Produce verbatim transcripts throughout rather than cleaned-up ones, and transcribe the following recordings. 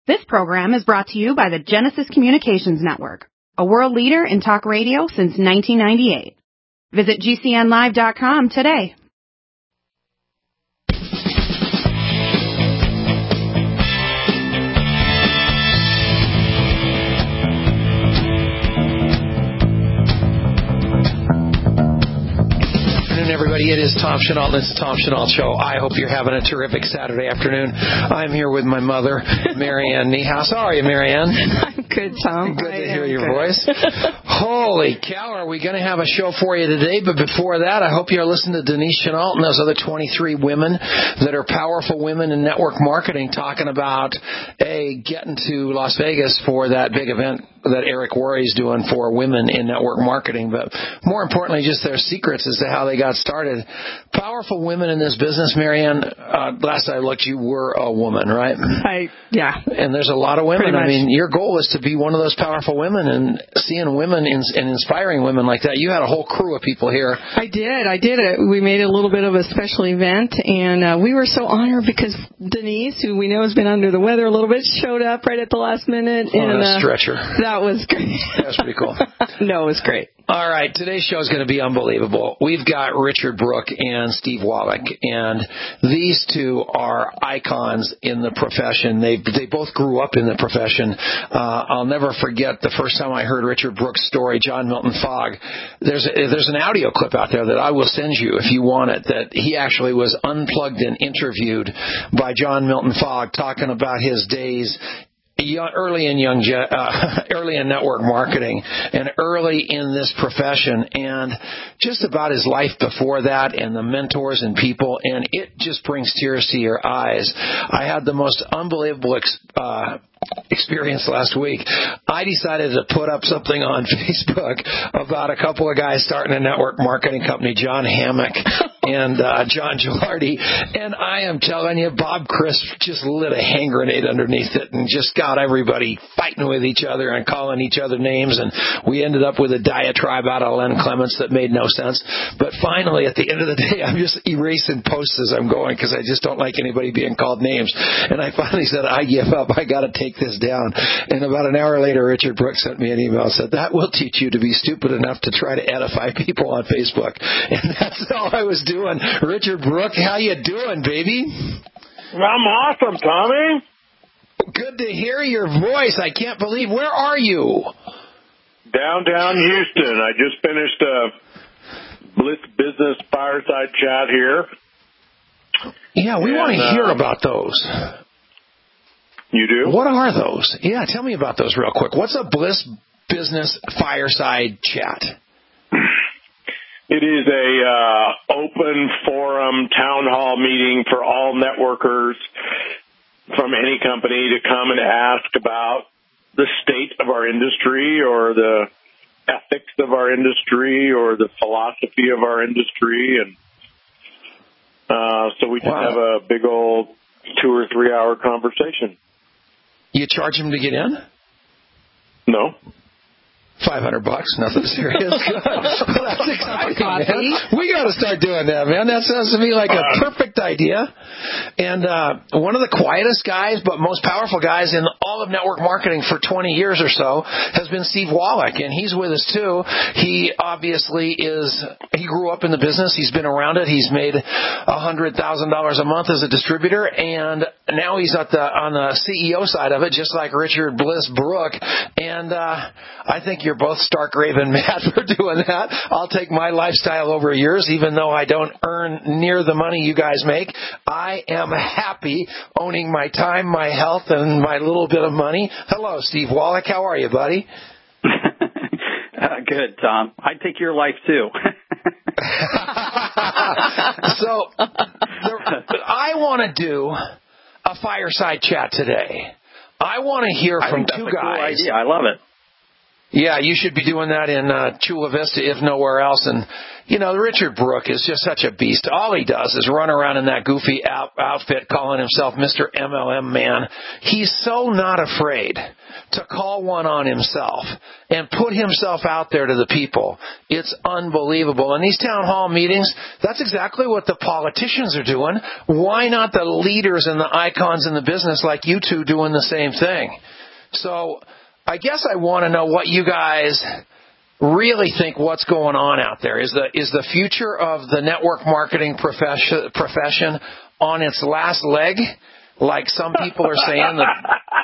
This program is brought to you by the Genesis Communications Network, a world leader in talk radio since nineteen ninety-eight. Visit G C N live dot com today. Everybody, it is Tom Chenault. It's the Tom Chenault Show. I hope you're having a terrific Saturday afternoon. I'm here with my mother, Marianne Niehaus. How are you, Marianne? I'm good, Tom. Good I to hear your good. voice. Holy cow, are we going to have a show for you today? But before that, I hope you're listening to Denise Chenault and those other twenty-three women that are powerful women in network marketing talking about, A, getting to Las Vegas for that big event that Eric Worre's doing for women in network marketing. But more importantly, just their secrets as to how they got started. Powerful women in this business, Marianne. Uh, last I looked, you were a woman, right? I, yeah. And there's a lot of women. I mean, your goal is to be one of those powerful women, and seeing women in, and inspiring women like that. You had a whole crew of people here. I did. I did it. We made a little bit of a special event, and uh, we were so honored because Denise, who we know has been under the weather a little bit, showed up right at the last minute. On and, a stretcher. Uh, that was great. That was pretty cool. No, it was great. All right, today's show is going to be unbelievable. We've got Richard Brooke and Steve Wallach, and these two are icons in the profession. They they both grew up in the profession. Uh, I'll never forget the first time I heard Richard Brooke's story, John Milton Fogg. There's a, there's an audio clip out there that I will send you if you want it, that he actually was unplugged and interviewed by John Milton Fogg talking about his days early in young, uh, early in network marketing and early in this profession, and just about his life before that and the mentors and people, and it just brings tears to your eyes. I had the most unbelievable ex- uh, experience last week. I decided to put up something on Facebook about a couple of guys starting a network marketing company, John Hammock and uh, John Gilardi, and I am telling you, Bob Crisp just lit a hand grenade underneath it and just got everybody fighting with each other and calling each other names, and we ended up with a diatribe out of Len Clements that made no sense. But finally, at the end of the day, I'm just erasing posts as I'm going because I just don't like anybody being called names. And I finally said, I give up. I got to take this down. And about an hour later, Richard Brooke sent me an email and said, that will teach you to be stupid enough to try to edify people on Facebook. And that's all I was doing. Richard Brooke, how you doing, baby? I'm awesome, Tommy. Good to hear your voice. I can't believe. Where are you? Downtown Houston. I just finished a Bliss Business Fireside Chat here. Yeah, we and, want to uh, hear about those. You do? What are those? Yeah, tell me about those real quick. What's a Bliss Business Fireside Chat? It is a uh, open forum town hall meeting for all networkers from any company to come and ask about the state of our industry or the ethics of our industry or the philosophy of our industry. And uh, so we just wow. have a big old two or three hour conversation. You charge them to get in? No. Five hundred bucks, nothing serious. Good. Well, that's exciting, man. We got to start doing that, man. That sounds to me like a perfect idea. And uh, one of the quietest guys, but most powerful guys in all of network marketing for twenty years or so has been Steve Wallach, and he's with us too. He obviously is. He grew up in the business. He's been around it. He's made a hundred thousand dollars a month as a distributor, and now he's at the on the C E O side of it, just like Richard Bliss Brooke. And uh, I think you're both stark raving mad for doing that. I'll take my lifestyle over yours, even though I don't earn near the money you guys make. I am happy owning my time, my health, and my little bit of money. Hello, Steve Wallach. How are you, buddy? uh, good, Tom. I'd take your life, too. So, there, I want to do a fireside chat today. I want to hear from two I think that's guys. a cool idea. I love it. Yeah, you should be doing that in uh, Chula Vista, if nowhere else. And, you know, Richard Brooke is just such a beast. All he does is run around in that goofy out- outfit calling himself Mister M L M man. He's so not afraid to call one on himself and put himself out there to the people. It's unbelievable. And these town hall meetings, that's exactly what the politicians are doing. Why not the leaders and the icons in the business like you two doing the same thing? So I guess I want to know what you guys really think what's going on out there. Is the is the future of the network marketing profession, profession on its last leg, like some people are saying? That...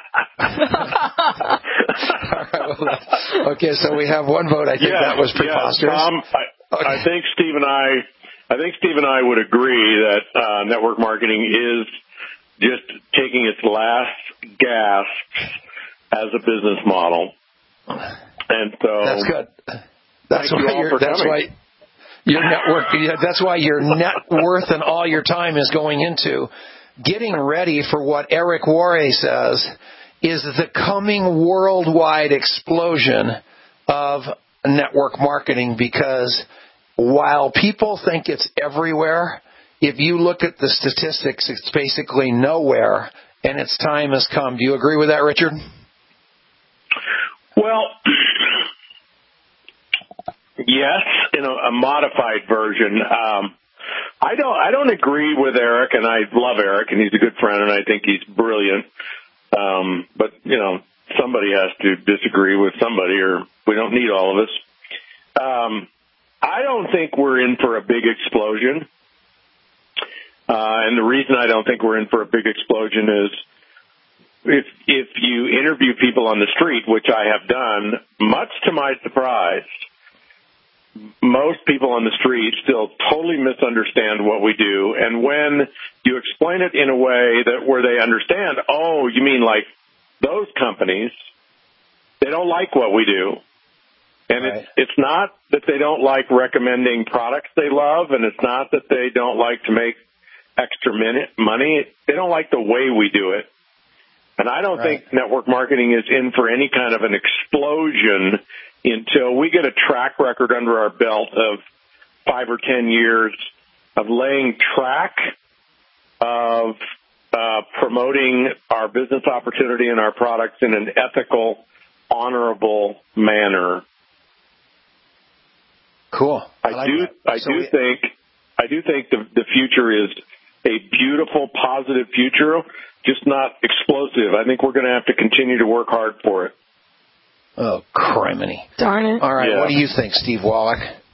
All right, well, okay, so we have one vote. I think yes, that was preposterous. Yes, Tom, I, okay. I think Steve and I, I think Steve and I would agree that uh, network marketing is just taking its last gasp as a business model. And so that's good. That's thank why you all you're, for that's coming. why your network, that's why your net worth and all your time is going into getting ready for what Eric Worre says is the coming worldwide explosion of network marketing, because while people think it's everywhere, if you look at the statistics, it's basically nowhere, and its time has come. Do you agree with that, Richard? Well, yes, in a, a modified version. Um, I don't. I don't agree with Eric, and I love Eric, and he's a good friend, and I think he's brilliant. Um, but you know, somebody has to disagree with somebody, or we don't need all of us. Um, I don't think we're in for a big explosion, uh, and the reason I don't think we're in for a big explosion is, If if you interview people on the street, which I have done, much to my surprise, most people on the street still totally misunderstand what we do. And when you explain it in a way that where they understand, oh, you mean like those companies, they don't like what we do. And right. it's it's not that they don't like recommending products they love, and it's not that they don't like to make extra minute money. They don't like the way we do it. And I don't right. think network marketing is in for any kind of an explosion until we get a track record under our belt of five or ten years of laying track of uh, promoting our business opportunity and our products in an ethical, honorable manner. Cool. I, I like do. That. I so do we... think. I do think the the future is a beautiful, positive future, just not explosive. I think we're going to have to continue to work hard for it. Oh, criminy. Darn it. All right, yeah. What do you think, Steve Wallach?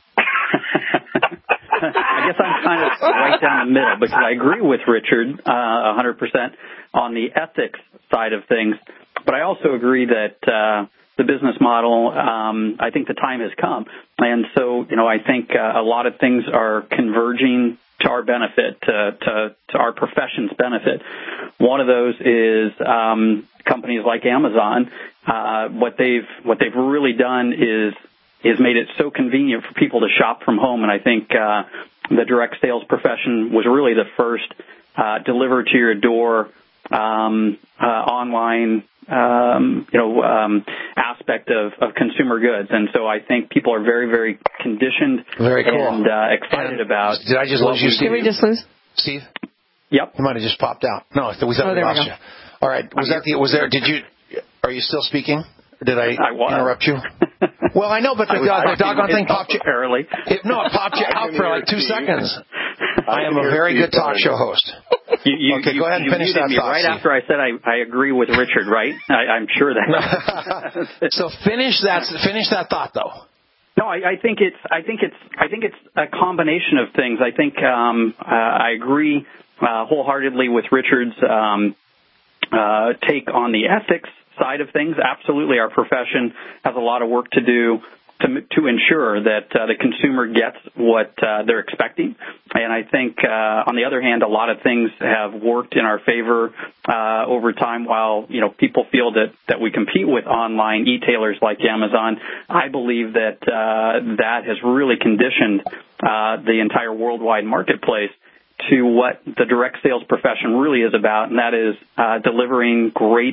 I guess I'm kind of right down the middle, because I agree with Richard uh, one hundred percent on the ethics side of things, but I also agree that uh, the business model, um, I think the time has come. And so, you know, I think uh, a lot of things are converging to our benefit, to, to, to our profession's benefit. One of those is um, companies like Amazon. Uh, what they've what they've really done is is made it so convenient for people to shop from home. And I think uh, the direct sales profession was really the first uh, deliver to your door um, uh, online um, you know, um, aspect of, of consumer goods. And so I think people are very, very conditioned very cool. and uh, excited and about. Did I just lose you, Steve? Did we just lose? Steve? Yep. You might have just popped out. No, we thought oh, we lost we you. All right. Was that the, was there, did you, are you still speaking? Or did I, I interrupt you? Well, I know, but the, the, the doggone thing popped you. Early. It, no, it popped you out for like two seconds. I am a very good talk show host. You, you, okay, you, go ahead and finish that me thought. Right Steve. after I said I, I agree with Richard, right? I, I'm sure that. So finish that. Finish that thought, though. No, I, I think it's. I think it's. I think it's a combination of things. I think um, uh, I agree uh, wholeheartedly with Richard's um, uh, take on the ethics side of things. Absolutely, our profession has a lot of work to do to to ensure that uh, the consumer gets what uh, they're expecting. And I think, uh, on the other hand, a lot of things have worked in our favor uh, over time. While, you know, people feel that, that we compete with online e-tailers like Amazon, I believe that uh, that has really conditioned uh, the entire worldwide marketplace to what the direct sales profession really is about, and that is uh, delivering great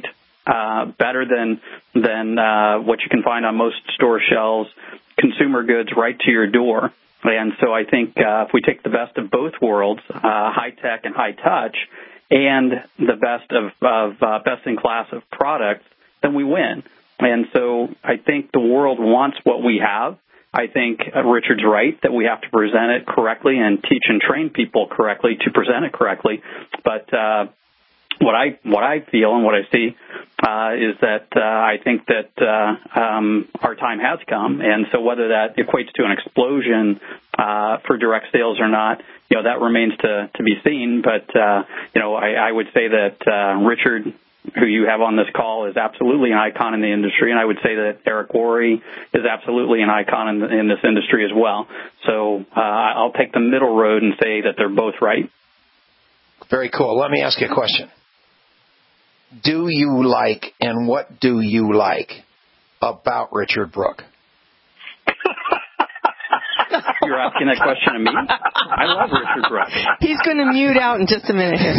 uh, better than than uh, what you can find on most store shelves, consumer goods right to your door. And so I think uh, if we take the best of both worlds, uh, high tech and high touch, and the best of, of uh, best in class of products, then we win. And so I think the world wants what we have. I think Richard's right that we have to present it correctly and teach and train people correctly to present it correctly. But uh, what I what I feel and what I see uh, is that uh, I think that uh, um, our time has come, and so whether that equates to an explosion uh, for direct sales or not, you know, that remains to to be seen. But uh, you know, I, I would say that uh, Richard, who you have on this call, is absolutely an icon in the industry, and I would say that Eric Worre is absolutely an icon in, the, in this industry as well. So uh, I'll take the middle road and say that they're both right. Very cool. Let me ask you a question. Do you like, and what do you like about Richard Brooke? You're asking that question of me? I love Richard Brooke. He's going to mute out in just a minute here.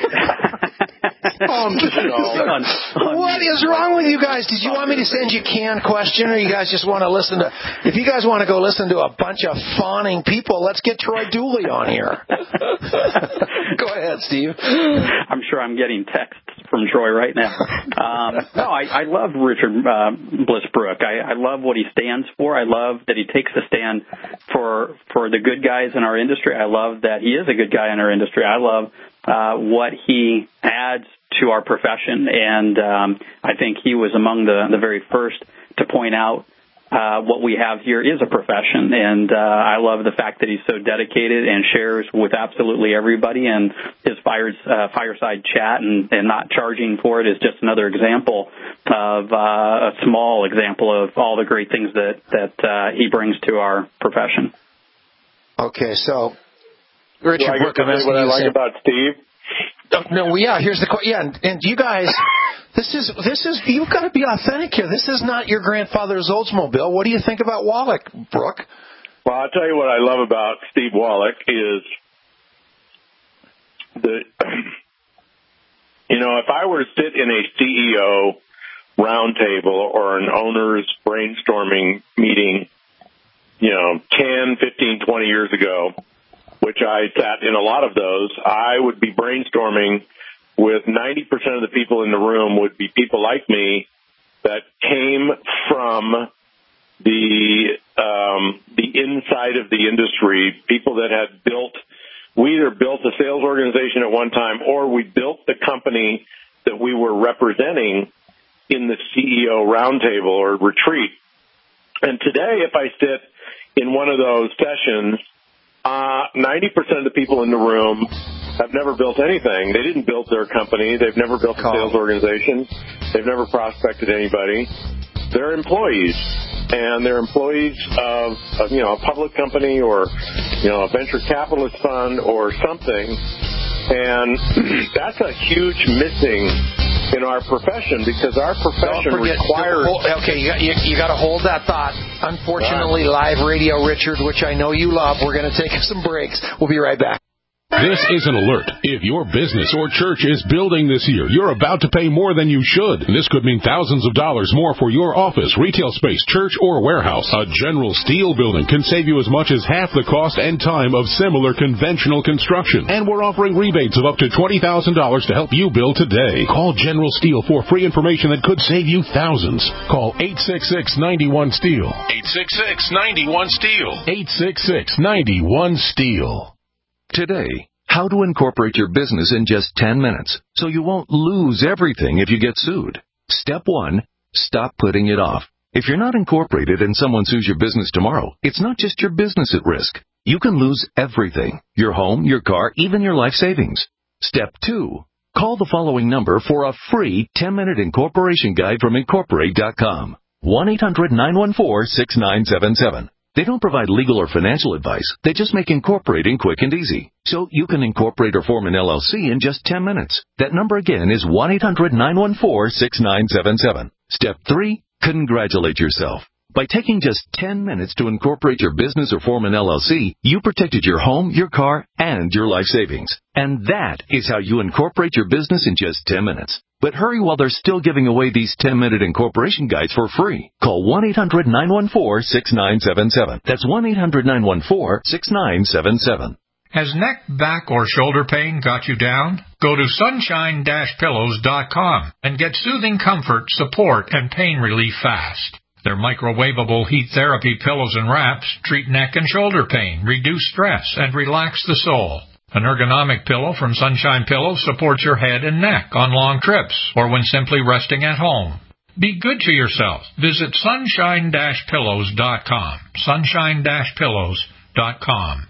Oh, what is wrong with you guys? Did you want me to send you a canned question, or you guys just want to listen to... If you guys want to go listen to a bunch of fawning people, let's get Troy Dooley on here. Go ahead, Steve. I'm sure I'm getting texts from Troy right now. Um, no, I, I love Richard uh, Bliss Brooke. I, I love what he stands for. I love that he takes a stand for for the good guys in our industry. I love that he is a good guy in our industry. I love uh, what he adds to our profession, and um, I think he was among the, the very first to point out uh, what we have here is a profession, and uh, I love the fact that he's so dedicated and shares with absolutely everybody, and his fires, uh, fireside chat and, and not charging for it is just another example of uh, a small example of all the great things that, that uh, he brings to our profession. Okay, so Richard I Brooke, get to say what I like about Steve? Oh, no, yeah, here's the question. Yeah, and, and you guys, this is, this is, you've got to be authentic here. This is not your grandfather's Oldsmobile. What do you think about Wallach, Brooke? Well, I'll tell you what I love about Steve Wallach is the, you know, if I were to sit in a C E O roundtable or an owner's brainstorming meeting, you know, ten, fifteen, twenty years ago, which I sat in a lot of those, I would be brainstorming with ninety percent of the people in the room would be people like me that came from the um, the inside of the industry, people that had built, we either built a sales organization at one time or we built the company that we were representing in the C E O roundtable or retreat. And today, if I sit in one of those sessions, Uh, ninety percent of the people in the room have never built anything. They didn't build their company. They've never built a sales organization. They've never prospected anybody. They're employees, and they're employees of, of, you know, a public company or, you know, a venture capitalist fund or something. And that's a huge missing in our profession because our profession forget, requires... Hold, okay, you, you, you got to hold that thought. Unfortunately, live radio, Richard, which I know you love, we're going to take some breaks. We'll be right back. This is an alert. If your business or church is building this year, you're about to pay more than you should. And this could mean thousands of dollars more for your office, retail space, church, or warehouse. A General Steel building can save you as much as half the cost and time of similar conventional construction. And we're offering rebates of up to twenty thousand dollars to help you build today. Call General Steel for free information that could save you thousands. Call eight six six, nine one, STEEL. eight six six, nine one, STEEL. eight six six, nine one, STEEL. Today, how to incorporate your business in just ten minutes so you won't lose everything if you get sued. Step one, stop putting it off. If you're not incorporated and someone sues your business tomorrow, it's not just your business at risk. You can lose everything, your home, your car, even your life savings. Step two, call the following number for a free ten-minute incorporation guide from Incorporate dot com. one eight hundred, nine one four, six nine seven seven. They don't provide legal or financial advice. They just make incorporating quick and easy. So you can incorporate or form an L L C in just ten minutes. That number again is one eight hundred, nine one four, six nine seven seven. Step three, congratulate yourself. By taking just ten minutes to incorporate your business or form an L L C, you protected your home, your car, and your life savings. And that is how you incorporate your business in just ten minutes. But hurry while they're still giving away these ten-minute incorporation guides for free. Call one eight hundred nine one four six nine seven seven. That's one eight hundred nine one four six nine seven seven. Has neck, back, or shoulder pain got you down? Go to sunshine dash pillows dot com and get soothing comfort, support, and pain relief fast. Their microwavable heat therapy pillows and wraps treat neck and shoulder pain, reduce stress, and relax the soul. An ergonomic pillow from Sunshine Pillows supports your head and neck on long trips or when simply resting at home. Be good to yourself. Visit sunshine dash pillows dot com. sunshine dash pillows dot com.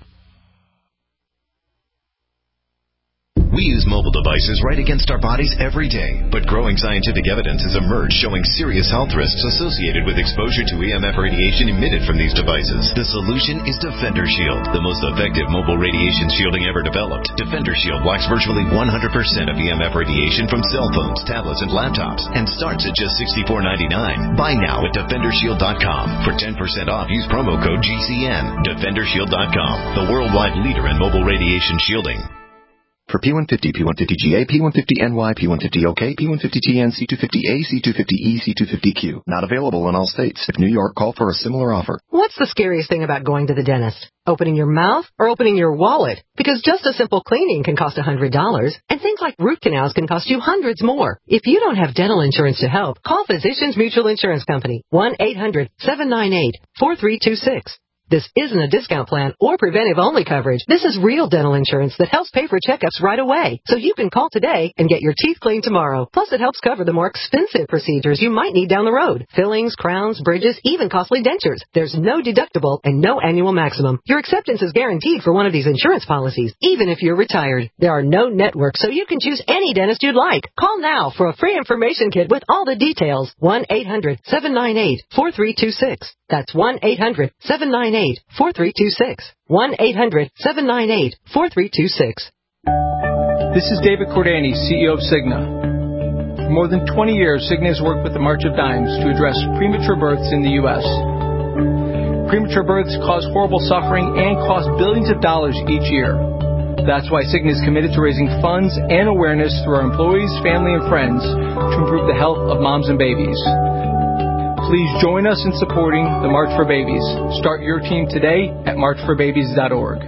We use mobile devices right against our bodies every day, but growing scientific evidence has emerged showing serious health risks associated with exposure to E M F radiation emitted from these devices. The solution is Defender Shield, the most effective mobile radiation shielding ever developed. Defender Shield blocks virtually one hundred percent of E M F radiation from cell phones, tablets, and laptops, and starts at just sixty-four ninety-nine. Buy now at defender shield dot com. For ten percent off, use promo code G C N. defender shield dot com, the worldwide leader in mobile radiation shielding. For P one fifty, P one fifty G A, P one fifty N Y, P one fifty O K, P one fifty T N, C two fifty A, C two fifty E, C two fifty Q. Not available in all states. If New York, call for a similar offer. What's the scariest thing about going to the dentist? Opening your mouth or opening your wallet? Because just a simple cleaning can cost one hundred dollars, and things like root canals can cost you hundreds more. If you don't have dental insurance to help, call Physicians Mutual Insurance Company, one eight hundred seven nine eight four three two six. This isn't a discount plan or preventive-only coverage. This is real dental insurance that helps pay for checkups right away. So you can call today and get your teeth cleaned tomorrow. Plus, it helps cover the more expensive procedures you might need down the road. Fillings, crowns, bridges, even costly dentures. There's no deductible and no annual maximum. Your acceptance is guaranteed for one of these insurance policies, even if you're retired. There are no networks, so you can choose any dentist you'd like. Call now for a free information kit with all the details. one eight hundred seven nine eight four three two six. That's one eight hundred seven nine eight four three two six. one eight hundred seven nine eight four three two six. This is David Cordani, C E O of Cigna. For more than twenty years, Cigna has worked with the March of Dimes to address premature births in the U S Premature births cause horrible suffering and cost billions of dollars each year. That's why Cigna is committed to raising funds and awareness through our employees, family, and friends to improve the health of moms and babies. Please join us in supporting the March for Babies. Start your team today at march for babies dot org.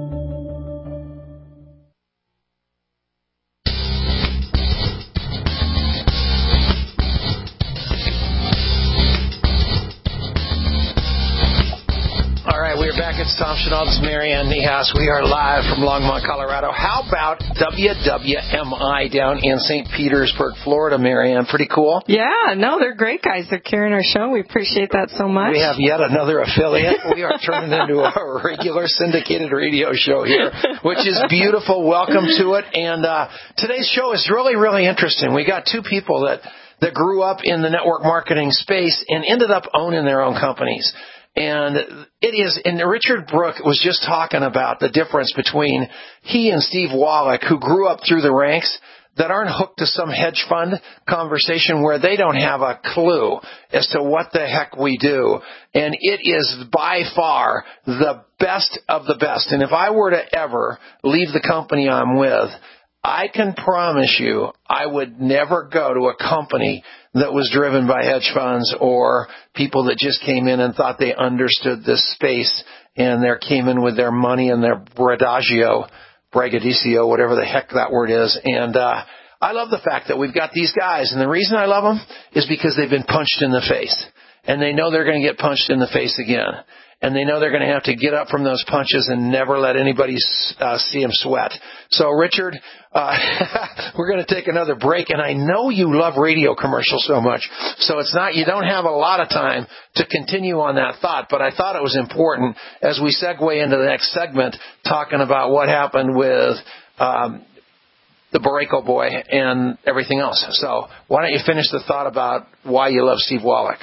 It's Tom Chenault, this is Marianne Nehas. We are live from Longmont, Colorado. How about W W M I down in Saint Petersburg, Florida, Marianne? Pretty cool? Yeah, no, they're great guys. They're carrying our show. We appreciate that so much. We have yet another affiliate. We are turning into a regular syndicated radio show here, which is beautiful. Welcome to it. And uh, today's show is really, really interesting. We got two people that, that grew up in the network marketing space and ended up owning their own companies. And it is, and Richard Brooke was just talking about the difference between he and Steve Wallach, who grew up through the ranks, that aren't hooked to some hedge fund conversation where they don't have a clue as to what the heck we do. And it is by far the best of the best. And if I were to ever leave the company I'm with, I can promise you I would never go to a company that was driven by hedge funds or people that just came in and thought they understood this space and they came in with their money and their braggadocio, braggadocio, whatever the heck that word is. And uh, I love the fact that we've got these guys. And the reason I love them is because they've been punched in the face. And they know they're going to get punched in the face again. And they know they're going to have to get up from those punches and never let anybody uh, see them sweat. So, Richard, uh, we're going to take another break. And I know you love radio commercials so much. So it's not, you don't have a lot of time to continue on that thought. But I thought it was important as we segue into the next segment talking about what happened with um, the Borrego boy and everything else. So why don't you finish the thought about why you love Steve Wallach?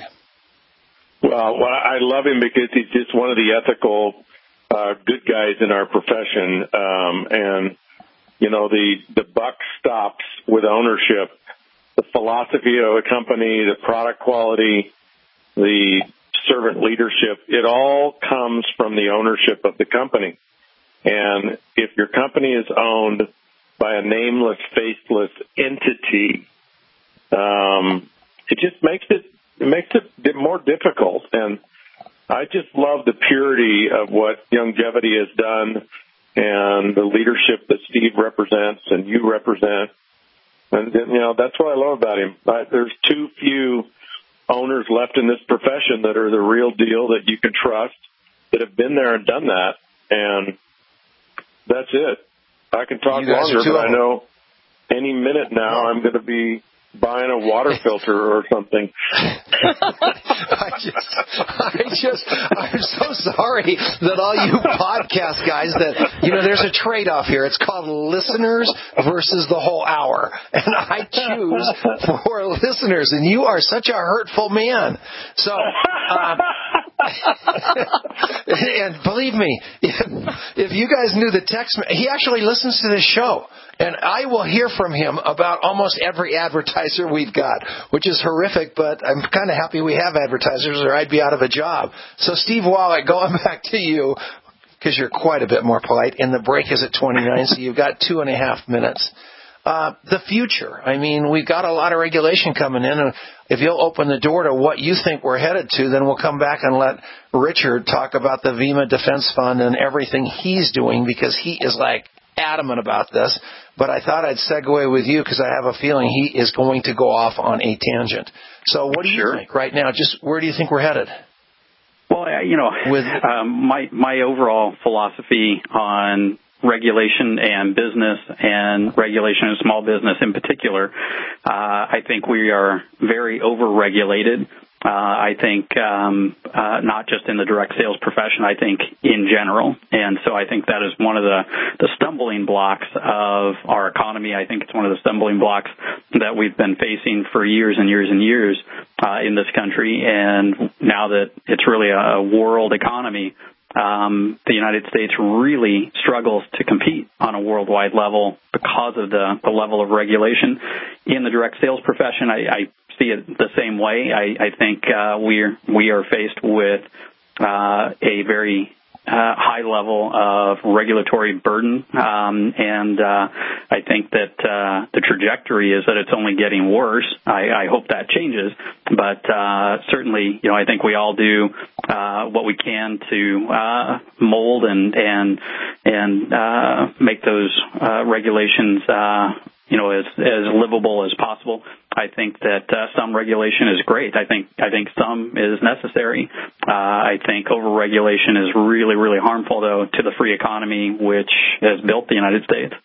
Well, well, I love him because he's just one of the ethical, uh, good guys in our profession. Um, and, you know, the, the buck stops with ownership. The philosophy of a company, the product quality, the servant leadership, it all comes from the ownership of the company. And if your company is owned by a nameless, faceless entity, um, it just makes it, it makes it more difficult. And I just love the purity of what Youngevity has done and the leadership that Steve represents and you represent. And, you know, that's what I love about him. I, there's too few owners left in this profession that are the real deal, that you can trust, that have been there and done that. And that's it. I can talk longer, but I know any minute now I'm going to be buying a water filter or something. I just, I just, I'm so sorry that all you podcast guys that, you know, there's a trade-off here. It's called listeners versus the whole hour. And I choose for listeners, and you are such a hurtful man. So, um, and believe me, if, if you guys knew the text, he actually listens to this show. And I will hear from him about almost every advertiser we've got, which is horrific, but I'm kind of happy we have advertisers or I'd be out of a job. So, Steve Wallach, going back to you, because you're quite a bit more polite, and the break is at twenty-nine, so you've got two and a half minutes. Uh, the future. I mean, we've got a lot of regulation coming in, and if you'll open the door to what you think we're headed to, then we'll come back and let Richard talk about the VEMA Defense Fund and everything he's doing, because he is like adamant about this. But I thought I'd segue with you because I have a feeling he is going to go off on a tangent. So what do you Sure. think right now? Just where do you think we're headed? Well, you know, with um, my my overall philosophy on regulation and business, and regulation of small business in particular, uh, I think we are very over-regulated. Uh, I think um, uh, not just in the direct sales profession, I think in general. And so I think that is one of the, the stumbling blocks of our economy. I think it's one of the stumbling blocks that we've been facing for years and years and years uh, in this country. And now that it's really a world economy, um, the United States really struggles to compete on a worldwide level because of the, the level of regulation. In the direct sales profession, I, I see it the same way. I, I think uh, we're we are faced with uh, a very uh, high level of regulatory burden, um, and uh, I think that uh, the trajectory is that it's only getting worse. I, I hope that changes, but uh, certainly, you know, I think we all do uh, what we can to uh, mold and and and uh, make those uh, regulations, uh, you know, as as livable as possible. I think that uh, some regulation is great. I think I think some is necessary. Uh, I think over-regulation is really, really harmful, though, to the free economy which has built the United States.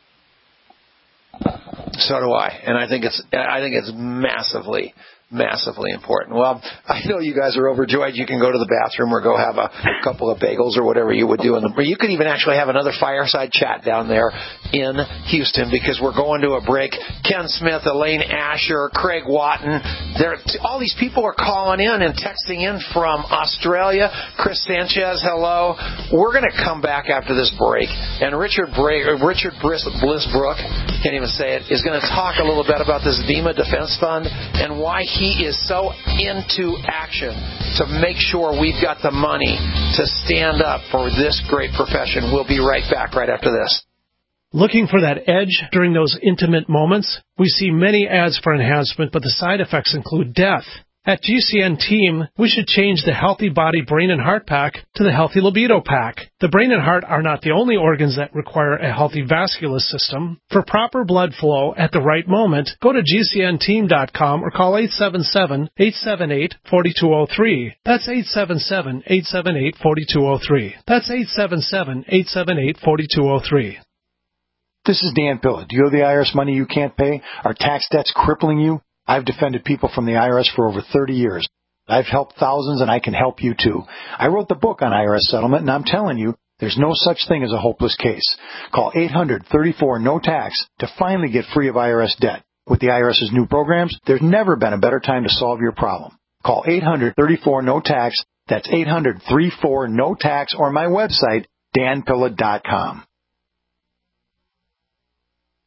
So do I, and I think it's I think it's massively. Massively important. Well, I know you guys are overjoyed. You can go to the bathroom or go have a couple of bagels or whatever you would do in the. Or you could even actually have another fireside chat down there in Houston, because we're going to a break. Ken Smith, Elaine Asher, Craig Watton. There, all these people are calling in and texting in from Australia. Chris Sanchez, hello. We're going to come back after this break, and Richard Bra- Richard Bliss- Blissbrook, can't even say it, is going to talk a little bit about this VEMA Defense Fund and why he is so into action to make sure we've got the money to stand up for this great profession. We'll be right back right after this. Looking for that edge during those intimate moments? We see many ads for enhancement, but the side effects include death. At G C N Team, we should change the Healthy Body Brain and Heart Pack to the Healthy Libido Pack. The brain and heart are not the only organs that require a healthy vascular system. For proper blood flow at the right moment, go to G C N team dot com or call eight seven seven, eight seven eight, four two zero three. That's eight seven seven, eight seven eight, four two zero three. That's eight seven seven, eight seven eight, four two zero three. This is Dan Pilla. Do you owe the I R S money you can't pay? Are tax debts crippling you? I've defended people from the I R S for over thirty years. I've helped thousands, and I can help you too. I wrote the book on I R S settlement, and I'm telling you, there's no such thing as a hopeless case. Call eight hundred, thirty-four, no tax to finally get free of I R S debt. With the IRS's new programs, there's never been a better time to solve your problem. Call eight hundred, thirty-four, no tax. That's eight hundred, thirty-four, no tax, or my website, dan pilla dot com.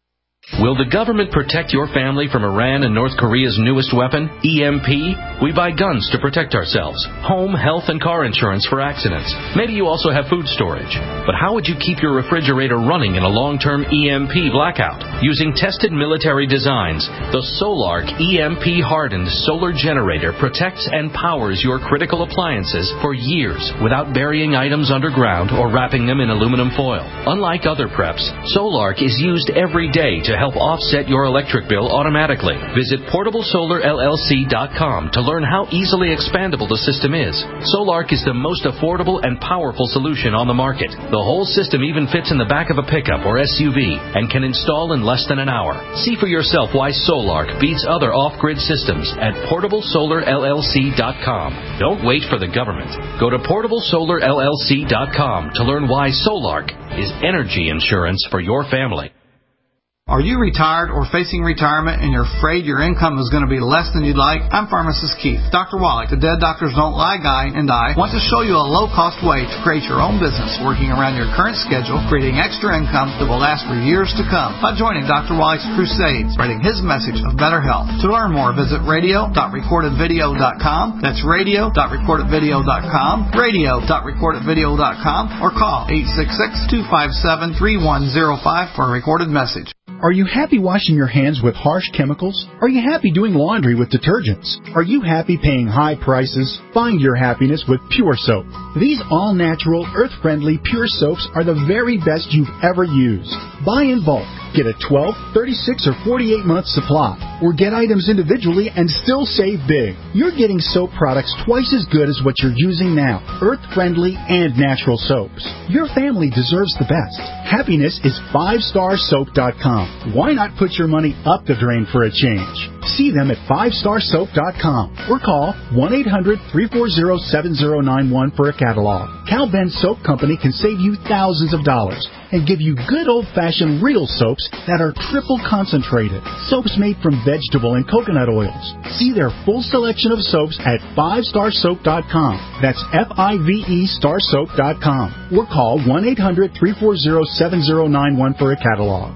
Will the government protect your family from Iran and North Korea's newest weapon, E M P? We buy guns to protect ourselves, home, health, and car insurance for accidents. Maybe you also have food storage. But how would you keep your refrigerator running in a long-term E M P blackout? Using tested military designs, the Solark E M P-hardened solar generator protects and powers your critical appliances for years without burying items underground or wrapping them in aluminum foil. Unlike other preps, Solark is used every day to help offset your electric bill automatically. Visit portable solar L L C dot com to learn how easily expandable the system is. Solark is the most affordable and powerful solution on the market. The whole system even fits in the back of a pickup or S U V and can install in less than an hour. See for yourself why Solark beats other off-grid systems at portable solar L L C dot com. Don't wait for the government. Go to portable solar L L C dot com to learn why Solark is energy insurance for your family. Are you retired or facing retirement and you're afraid your income is going to be less than you'd like? I'm Pharmacist Keith. Doctor Wallach, the Dead Doctors Don't Lie guy, and I want to show you a low-cost way to create your own business working around your current schedule, creating extra income that will last for years to come by joining Doctor Wallach's crusade, spreading his message of better health. To learn more, visit radio dot recorded video dot com. That's radio dot recorded video dot com, radio dot recorded video dot com, or call eight six six, two five seven, three one zero five for a recorded message. Are you happy washing your hands with harsh chemicals? Are you happy doing laundry with detergents? Are you happy paying high prices? Find your happiness with Pure Soap. These all-natural, earth-friendly Pure Soaps are the very best you've ever used. Buy in bulk. Get a twelve, thirty-six, or forty-eight month supply. Or get items individually and still save big. You're getting soap products twice as good as what you're using now. Earth-friendly and natural soaps. Your family deserves the best. Happiness is five star soap dot com. Why not put your money up the drain for a change? See them at five star soap dot com or call one eight hundred, three four zero, seven zero nine one for a catalog. Cal Ben Soap Company can save you thousands of dollars and give you good old-fashioned real soaps that are triple concentrated. Soaps made from vegetable and coconut oils. See their full selection of soaps at five star soap dot com. That's F I V E star soap dot com. Or call one eight hundred, three four zero, seven zero nine one for a catalog.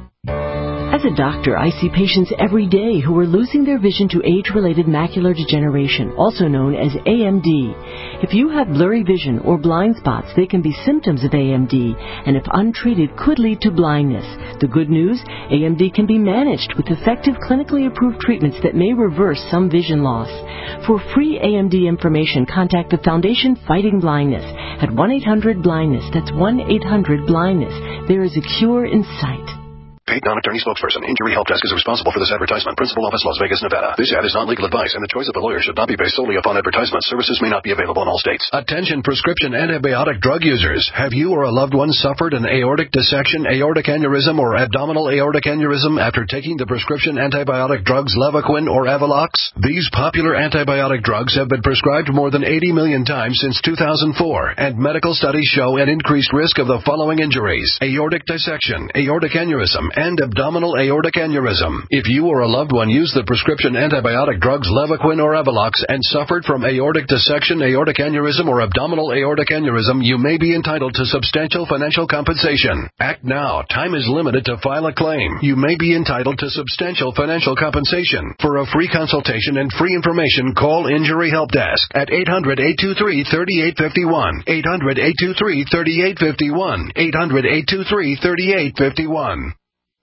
As a doctor, I see patients every day who are losing their vision to age-related macular degeneration, also known as A M D. If you have blurry vision or blind spots, they can be symptoms of A M D, and if untreated, could lead to blindness. The good news, A M D can be managed with effective clinically approved treatments that may reverse some vision loss. For free A M D information, contact the Foundation Fighting Blindness at one eight hundred blindness. That's one eight hundred blindness. There is a cure in sight. Paid non-attorney spokesperson. Injury Help Desk is responsible for this advertisement. Principal office, Las Vegas, Nevada. This ad is not legal advice, and the choice of the lawyer should not be based solely upon advertisement. Services may not be available in all states. Attention prescription antibiotic drug users. Have you or a loved one suffered an aortic dissection, aortic aneurysm, or abdominal aortic aneurysm after taking the prescription antibiotic drugs Levaquin or Avelox? These popular antibiotic drugs have been prescribed more than eighty million times since two thousand four, and medical studies show an increased risk of the following injuries: aortic dissection, aortic aneurysm, and abdominal aortic aneurysm. If you or a loved one used the prescription antibiotic drugs Levaquin or Avelox and suffered from aortic dissection, aortic aneurysm, or abdominal aortic aneurysm, you may be entitled to substantial financial compensation. Act now. Time is limited to file a claim. You may be entitled to substantial financial compensation. For a free consultation and free information, call Injury Help Desk at eight hundred, eight two three, three eight five one, eight hundred, eight two three, three eight five one, eight hundred, eight two three, three eight five one.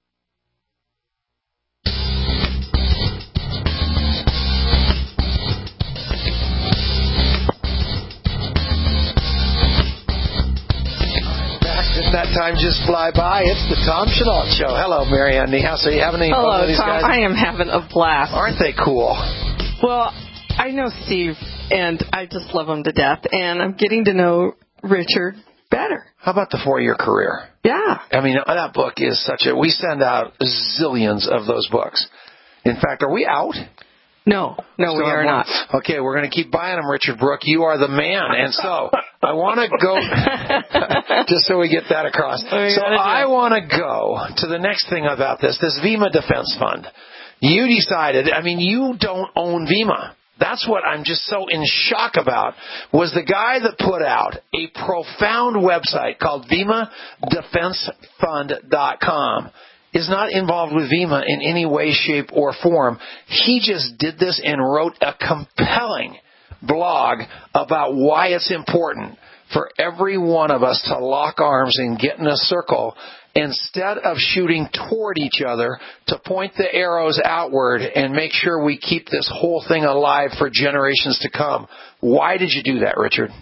That time just fly by. It's the Tom Chenault Show. Hello, Marianne Niehaus. Are you having any Hello, fun with these Tom. guys? I am having a blast. Aren't they cool? Well, I know Steve, and I just love him to death, and I'm getting to know Richard better. How about the four-year career? Yeah. I mean, that book is such a... We send out zillions of those books. In fact, are we out? No, no, we are not. Okay, we're going to keep buying them, Richard Brooke. You are the man. And so I want to go, just so we get that across. So I want to go to the next thing about this, this VEMA Defense Fund. You decided, I mean, you don't own VEMA. That's what I'm just so in shock about, was the guy that put out a profound website called VEMA Defense Fund dot com. is not involved with Vemma in any way, shape, or form. He just did this and wrote a compelling blog about why it's important for every one of us to lock arms and get in a circle instead of shooting toward each other, to point the arrows outward and make sure we keep this whole thing alive for generations to come. Why did you do that, Richard?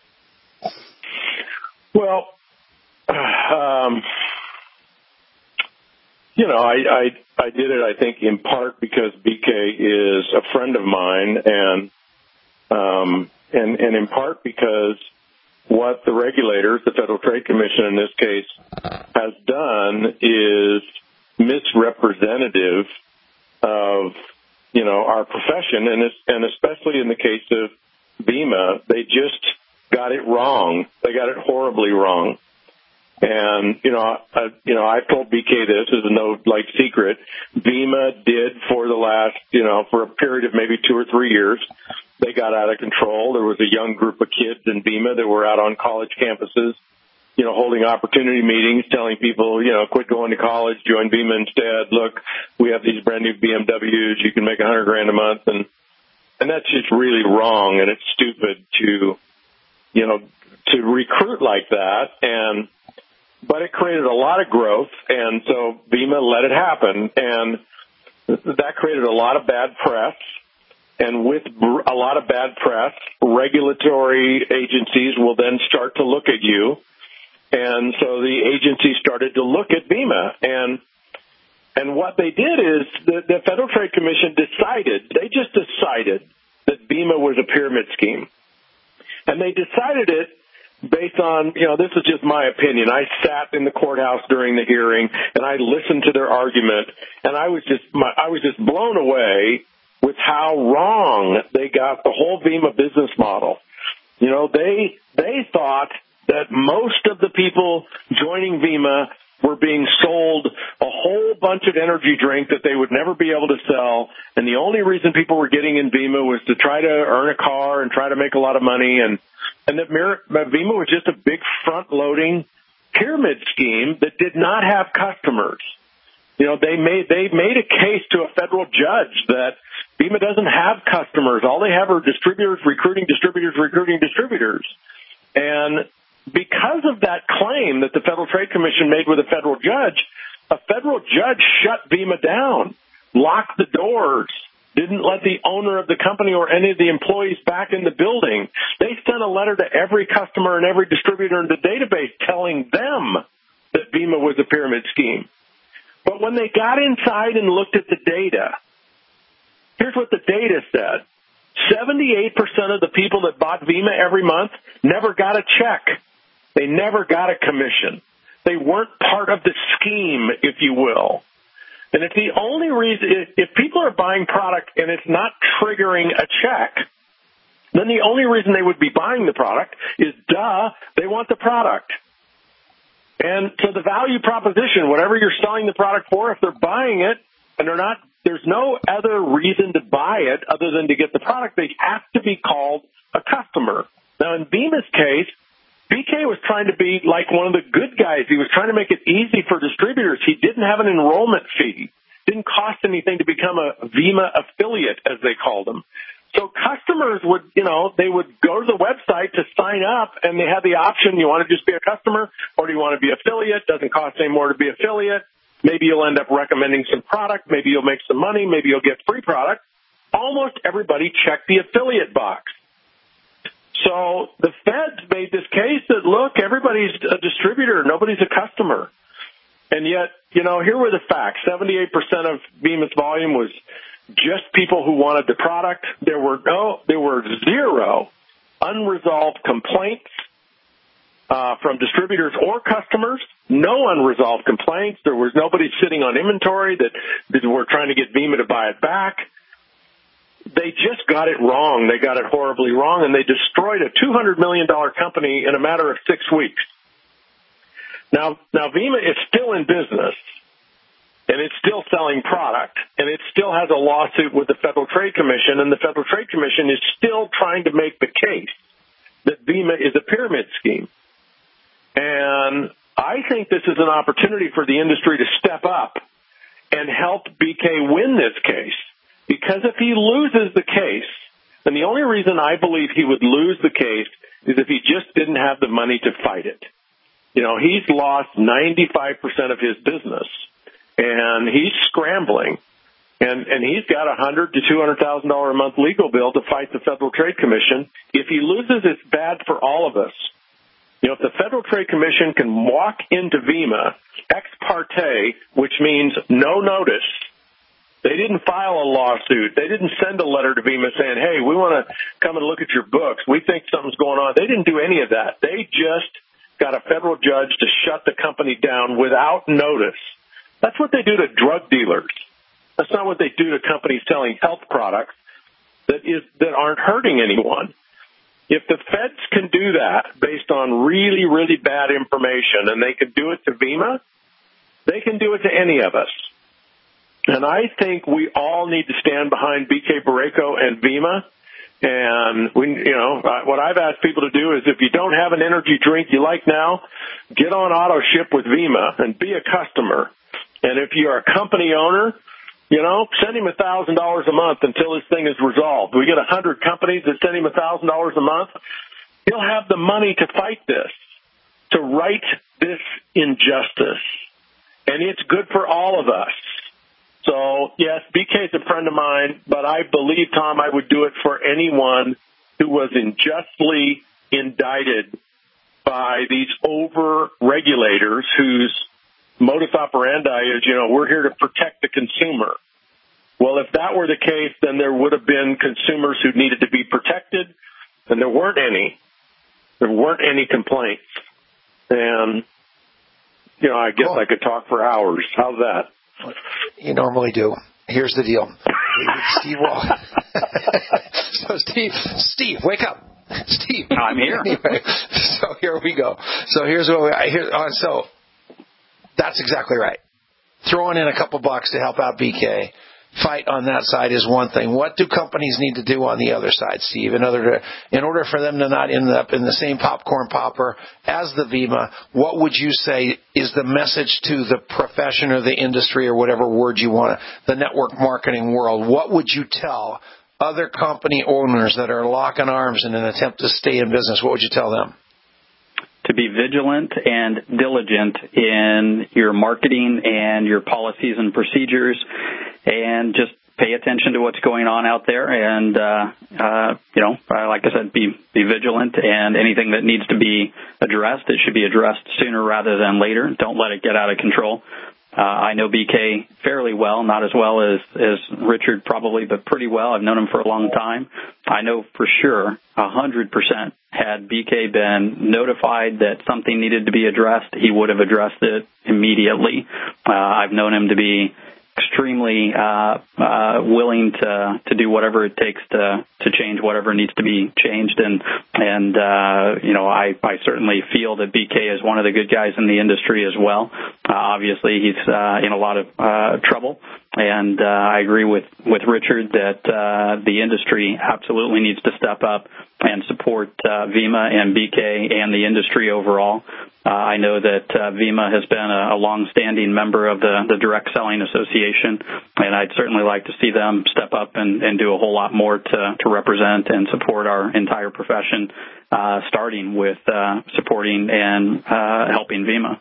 Well, um, you know, I, I I did it, I think, in part because B K is a friend of mine, and um, and and in part because what the regulators, the Federal Trade Commission in this case, has done is misrepresentative of, you know, our profession, and it's, and especially in the case of Vemma, they just got it wrong. They got it horribly wrong. And, you know, I, you know, I've told B K this is no, like, secret. Vemma did for the last, you know, for a period of maybe two or three years, they got out of control. There was a young group of kids in Vemma that were out on college campuses, you know, holding opportunity meetings, telling people, you know, quit going to college, join Vemma instead. Look, we have these brand new B M Ws. You can make a hundred grand a month. And, and that's just really wrong. And it's stupid to, you know, to recruit like that. And, but it created a lot of growth. And so Vemma let it happen. And that created a lot of bad press. And with a lot of bad press, regulatory agencies will then start to look at you. And so the agency started to look at Vemma. And and what they did is the, the Federal Trade Commission decided, they just decided that Vemma was a pyramid scheme. And they decided it based on, you know, this is just my opinion. I sat in the courthouse during the hearing, and I listened to their argument, and I was just my, I was just blown away with how wrong they got the whole Vemma business model. You know, they they thought that most of the people joining Vemma were being sold a whole bunch of energy drink that they would never be able to sell, and the only reason people were getting in Vemma was to try to earn a car and try to make a lot of money, and and that Vemma was just a big front-loading pyramid scheme that did not have customers. You know, they made they made a case to a federal judge that Vemma doesn't have customers. All they have are distributors recruiting distributors recruiting distributors. And because of that claim that the Federal Trade Commission made with a federal judge, a federal judge shut Vemma down, locked the doors, didn't let the owner of the company or any of the employees back in the building. They sent a letter to every customer and every distributor in the database telling them that Vemma was a pyramid scheme. But when they got inside and looked at the data, here's what the data said. seventy-eight percent of the people that bought Vemma every month never got a check. They never got a commission. They weren't part of the scheme, if you will. And if the only reason, if people are buying product and it's not triggering a check, then the only reason they would be buying the product is, duh, they want the product. And so the value proposition, whatever you're selling the product for, if they're buying it and they're not, there's no other reason to buy it other than to get the product, they have to be called a customer. Now, in Vemma's case, B K was trying to be like one of the good guys. He was trying to make it easy for distributors. He didn't have an enrollment fee. Didn't cost anything to become a Vemma affiliate, as they called them. So customers would, you know, they would go to the website to sign up, and they had the option, you want to just be a customer, or do you want to be affiliate? Doesn't cost any more to be affiliate. Maybe you'll end up recommending some product. Maybe you'll make some money. Maybe you'll get free product. Almost everybody checked the affiliate box. So the feds made this case that, look, everybody's a distributor. Nobody's a customer. And yet, you know, here were the facts. seventy-eight percent of Vemma's volume was just people who wanted the product. There were no, there were zero unresolved complaints uh, from distributors or customers. No unresolved complaints. There was nobody sitting on inventory that, that were trying to get Vemma to buy it back. They just got it wrong. They got it horribly wrong, and they destroyed a two hundred million dollars company in a matter of six weeks. Now, now Vemma is still in business, and it's still selling product, and it still has a lawsuit with the Federal Trade Commission, and the Federal Trade Commission is still trying to make the case that Vemma is a pyramid scheme. And uh, I think this is an opportunity for the industry to step up and help B K win this case. Because if he loses the case, and the only reason I believe he would lose the case is if he just didn't have the money to fight it. You know, he's lost ninety-five percent of his business, and he's scrambling. And, and he's got a hundred to two hundred thousand dollar a month legal bill to fight the Federal Trade Commission. If he loses, it's bad for all of us. You know, if the Federal Trade Commission can walk into VEMA ex parte, which means no notice, they didn't file a lawsuit, they didn't send a letter to VEMA saying, hey, we want to come and look at your books, we think something's going on. They didn't do any of that. They just got a federal judge to shut the company down without notice. That's what they do to drug dealers. That's not what they do to companies selling health products that is that aren't hurting anyone. If the feds can do that based on really, really bad information, and they can do it to VEMA, they can do it to any of us. And I think we all need to stand behind B K Borrego and VEMA. And we, you know, what I've asked people to do is, if you don't have an energy drink you like now, get on auto ship with VEMA and be a customer. And if you're a company owner, you know, send him a thousand dollars a month until this thing is resolved. We get a hundred companies that send him a thousand dollars a month. He'll have the money to fight this, to right this injustice, and it's good for all of us. So yes, B K is a friend of mine, but I believe, Tom, I would do it for anyone who was unjustly indicted by these over regulators whose modus operandi is, you know, we're here to protect the consumer. Well, if that were the case, then there would have been consumers who needed to be protected, and there weren't any. There weren't any complaints. And, you know, I guess oh. I could talk for hours. How's that? You normally do. Here's the deal. Steve Wall. So, Steve, Steve, wake up. Steve. I'm here. Anyway, so here we go. So here's what we, I hear. Uh, so that's exactly right. Throwing in a couple bucks to help out B K, fight on that side is one thing. What do companies need to do on the other side, Steve, in order to, in order for them to not end up in the same popcorn popper as the VEMA? What would you say is the message to the profession or the industry or whatever word you want, the network marketing world? What would you tell other company owners that are locking arms in an attempt to stay in business? What would you tell them? To be vigilant and diligent in your marketing and your policies and procedures, and just pay attention to what's going on out there. And, uh, uh, you know, like I said, be, be vigilant, and anything that needs to be addressed, it should be addressed sooner rather than later. Don't let it get out of control. Uh, I know B K fairly well, not as well as, as Richard probably, but pretty well. I've known him for a long time. I know for sure, a hundred percent, had B K been notified that something needed to be addressed, he would have addressed it immediately. Uh, I've known him to be extremely uh, uh, willing to to do whatever it takes to to change whatever needs to be changed, and and uh, you know I, I certainly feel that B K is one of the good guys in the industry as well. Uh, obviously, he's uh, in a lot of uh, trouble, and uh, I agree with with Richard that uh, the industry absolutely needs to step up and support uh, VEMA and B K and the industry overall. Uh, I know that uh, VEMA has been a, a long-standing member of the, the Direct Selling Association, and I'd certainly like to see them step up and, and do a whole lot more to, to represent and support our entire profession, uh, starting with uh, supporting and uh, helping VEMA.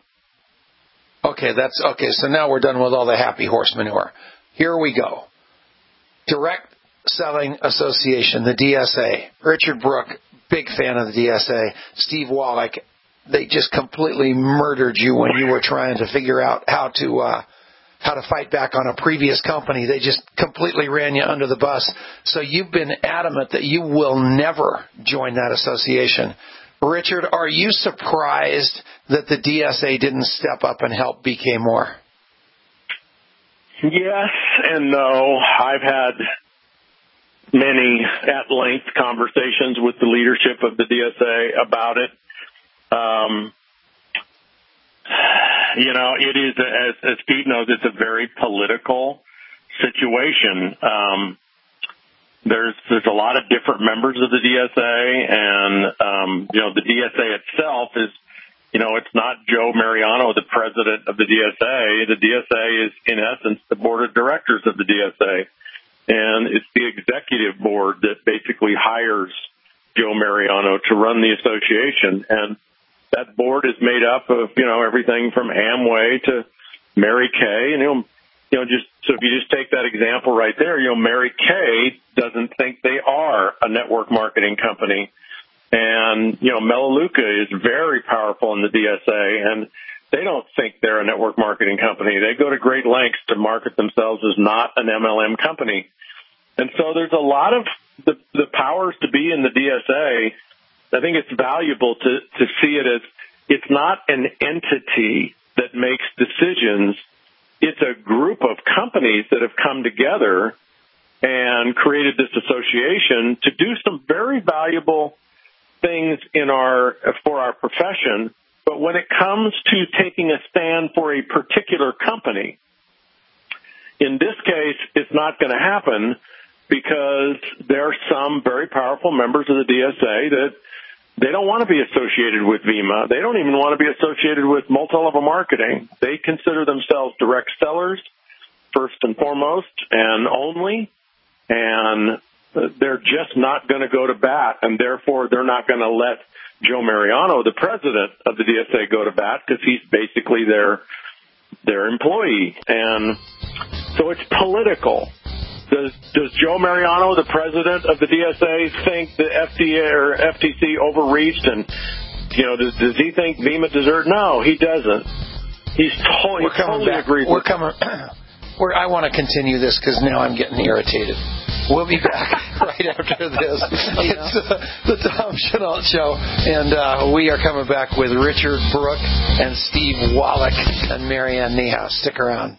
Okay, that's okay. So now we're done with all the happy horse manure. Here we go. Direct Selling Association, the D S A. Richard Brooke, big fan of the D S A. Steve Wallach. They just completely murdered you when you were trying to figure out how to uh, how to fight back on a previous company. They just completely ran you under the bus. So you've been adamant that you will never join that association. Richard, are you surprised that the D S A didn't step up and help B K more? Yes and no. I've had many at-length conversations with the leadership of the D S A about it. Um, you know, it is, as, as Pete knows, it's a very political situation. Um, there's, there's a lot of different members of the D S A, and, um, you know, the D S A itself is, you know, it's not Joe Mariano the president of the D S A. The D S A is, in essence, the board of directors of the D S A. And it's the executive board that basically hires Joe Mariano to run the association. And that board is made up of, you know, everything from Amway to Mary Kay. And, you know, you know, just so if you just take that example right there, you know, Mary Kay doesn't think they are a network marketing company. And, you know, Melaleuca is very powerful in the D S A, and they don't think they're a network marketing company. They go to great lengths to market themselves as not an M L M company. And so there's a lot of the, the powers to be in the D S A. I think it's valuable to, to see it as it's not an entity that makes decisions. It's a group of companies that have come together and created this association to do some very valuable things in our for our profession. But when it comes to taking a stand for a particular company, in this case, it's not going to happen because there are some very powerful members of the D S A that they don't want to be associated with Vemma. They don't even want to be associated with multi-level marketing. They consider themselves direct sellers, first and foremost, and only, and they're just not going to go to bat, and therefore they're not going to let Joe Mariano, the president of the D S A, go to bat because he's basically their their employee. And so it's political. Does does Joe Mariano, the president of the D S A, think the F D A or F T C overreached? And you know, does, does he think Vemma deserved? No, he doesn't. He's to- he totally back. agrees. We're with coming. We're, I want to continue this because now I'm getting irritated. We'll be back right after this. It's uh, the Tom Chenault Show, and uh, we are coming back with Richard Brooke and Steve Wallach and Marianne Niehaus. Stick around.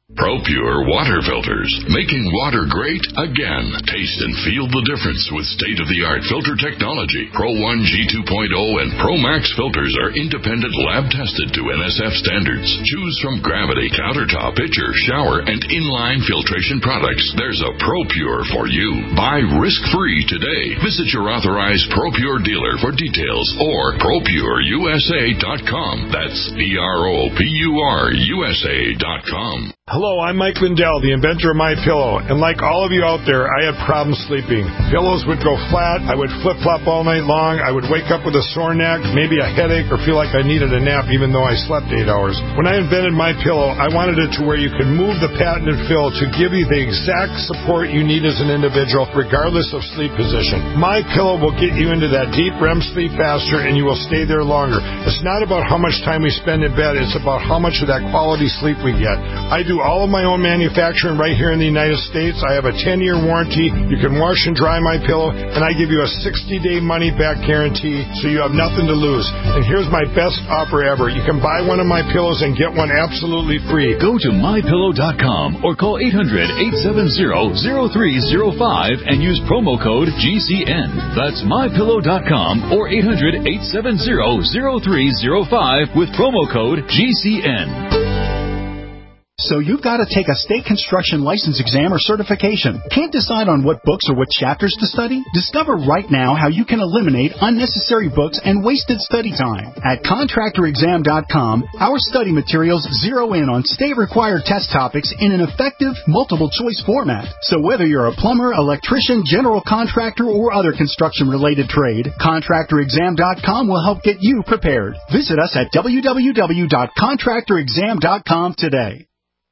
ProPure water filters, making water great again. Taste and feel the difference with state-of-the-art filter technology. Pro one G two point oh and Pro Max filters are independent lab-tested to N S F standards. Choose from Gravity, Countertop, Pitcher, Shower, and Inline filtration products. There's a ProPure for you. Buy risk-free today. Visit your authorized ProPure dealer for details or Pro Pure U S A dot com. That's P R O P U R U S A dot com. Hello, I'm Mike Lindell, the inventor of MyPillow, and like all of you out there, I had problems sleeping. Pillows would go flat, I would flip-flop all night long, I would wake up with a sore neck, maybe a headache, or feel like I needed a nap even though I slept eight hours. When I invented MyPillow, I wanted it to where you could move the patented fill to give you the exact support you need as an individual, regardless of sleep position. MyPillow will get you into that deep R E M sleep faster, and you will stay there longer. It's not about how much time we spend in bed, it's about how much of that quality sleep we get. I do all of my own manufacturing right here in the United States. I have a ten-year warranty. You can wash and dry my pillow, and I give you a sixty-day money-back guarantee, so you have nothing to lose. And here's my best offer ever. You can buy one of my pillows and get one absolutely free. Go to my pillow dot com or call eight hundred, eight seven zero, zero three zero five and use promo code G C N. That's my pillow dot com or eight hundred, eight seven zero, zero three zero five with promo code G C N. So you've got to take a state construction license exam or certification. Can't decide on what books or what chapters to study? Discover right now how you can eliminate unnecessary books and wasted study time. At contractor exam dot com, our study materials zero in on state-required test topics in an effective, multiple-choice format. So whether you're a plumber, electrician, general contractor, or other construction-related trade, contractor exam dot com will help get you prepared. Visit us at w w w dot contractor exam dot com today.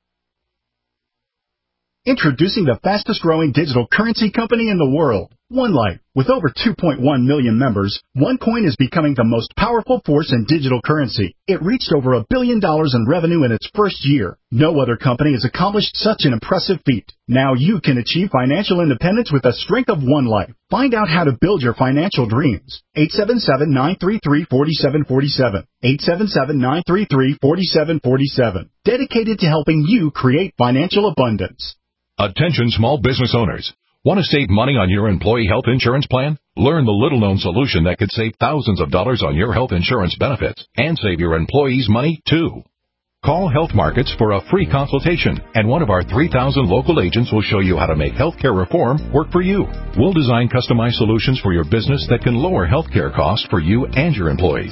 Introducing the fastest-growing digital currency company in the world, OneLife. With over two point one million members, OneCoin is becoming the most powerful force in digital currency. It reached over a billion dollars in revenue in its first year. No other company has accomplished such an impressive feat. Now you can achieve financial independence with the strength of OneLife. Find out how to build your financial dreams. eight seven seven, nine three three, four seven four seven. eight seven seven, nine three three, four seven four seven. Dedicated to helping you create financial abundance. Attention small business owners. Want to save money on your employee health insurance plan? Learn the little-known solution that could save thousands of dollars on your health insurance benefits and save your employees money, too. Call Health Markets for a free consultation, and one of our three thousand local agents will show you how to make healthcare reform work for you. We'll design customized solutions for your business that can lower healthcare costs for you and your employees.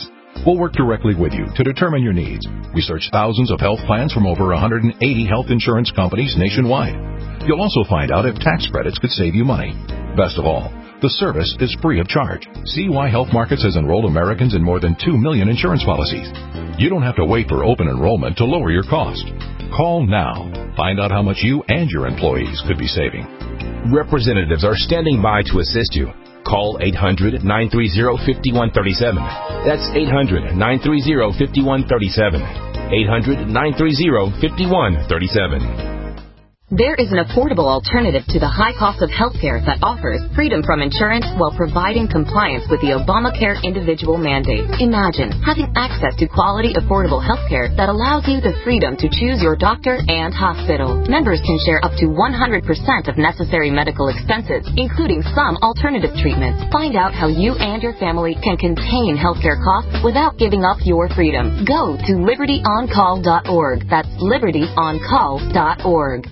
We'll work directly with you to determine your needs. We search thousands of health plans from over one hundred eighty health insurance companies nationwide. You'll also find out if tax credits could save you money. Best of all, the service is free of charge. See why Health Markets has enrolled Americans in more than two million insurance policies. You don't have to wait for open enrollment to lower your cost. Call now. Find out how much you and your employees could be saving. Representatives are standing by to assist you. Call eight hundred, nine three zero, five one three seven. That's eight hundred, nine three zero, five one three seven. eight hundred, nine three zero, five one three seven. There is an affordable alternative to the high cost of healthcare that offers freedom from insurance while providing compliance with the Obamacare individual mandate. Imagine having access to quality, affordable healthcare that allows you the freedom to choose your doctor and hospital. Members can share up to one hundred percent of necessary medical expenses, including some alternative treatments. Find out how you and your family can contain healthcare costs without giving up your freedom. Go to liberty on call dot org. That's liberty on call dot org.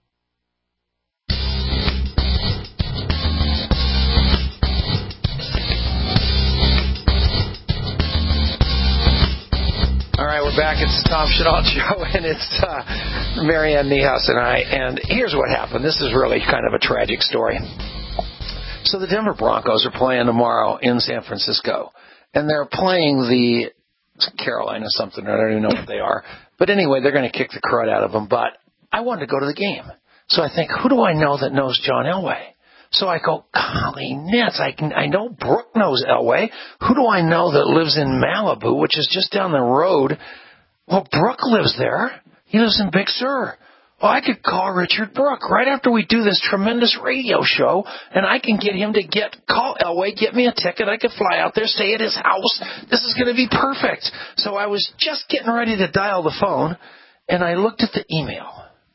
All right, we're back. It's the Tom Chenault Show, and it's uh, Marianne Niehaus and I. And here's what happened. This is really kind of a tragic story. So the Denver Broncos are playing tomorrow in San Francisco, and they're playing the Carolina something. I don't even know what they are. But anyway, they're going to kick the crud out of them. But I wanted to go to the game. So I think, who do I know that knows John Elway? So I go, golly nets, I can, I know Brooke knows Elway. Who do I know that lives in Malibu, which is just down the road? Well, Brooke lives there. He lives in Big Sur. Well, I could call Richard Brooke right after we do this tremendous radio show, and I can get him to get call Elway, get me a ticket. I could fly out there, stay at his house. This is going to be perfect. So I was just getting ready to dial the phone, and I looked at the email.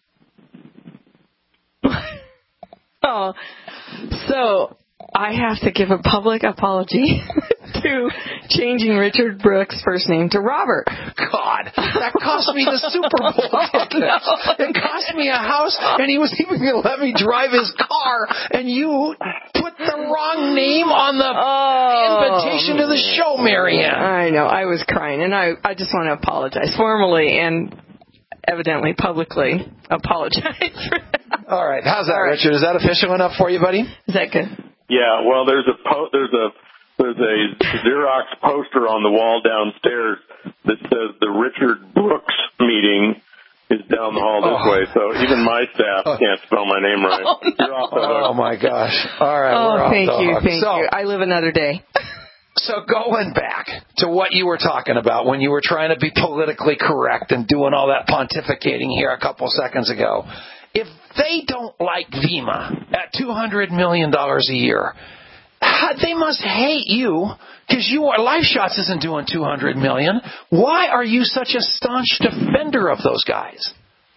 Oh, so I have to give a public apology to changing Richard Brooks' first name to Robert. God, that cost me the Super Bowl ticket. Oh, no. It cost me a house, and he was even going to let me drive his car, and you put the wrong name on the oh, invitation to the show, Marianne. I know. I was crying, and I, I just want to apologize formally and evidently publicly apologize for that. All right. How's that, right. Richard? Is that official enough for you, buddy? Is that good? Yeah. Well, there's a po- there's a there's a Xerox poster on the wall downstairs that says the Richard Brooks meeting is down the hall this oh. way. So even my staff oh. can't spell my name right. Oh, no. You're off the hook. Oh my gosh. All right. Oh, we're thank off the you. hook. Thank so, you. I live another day. So going back to what you were talking about when you were trying to be politically correct and doing all that pontificating here a couple seconds ago, if they don't like VEMA at two hundred million dollars a year, they must hate you because you are, Life Shots isn't doing two hundred million dollars. Why are you such a staunch defender of those guys?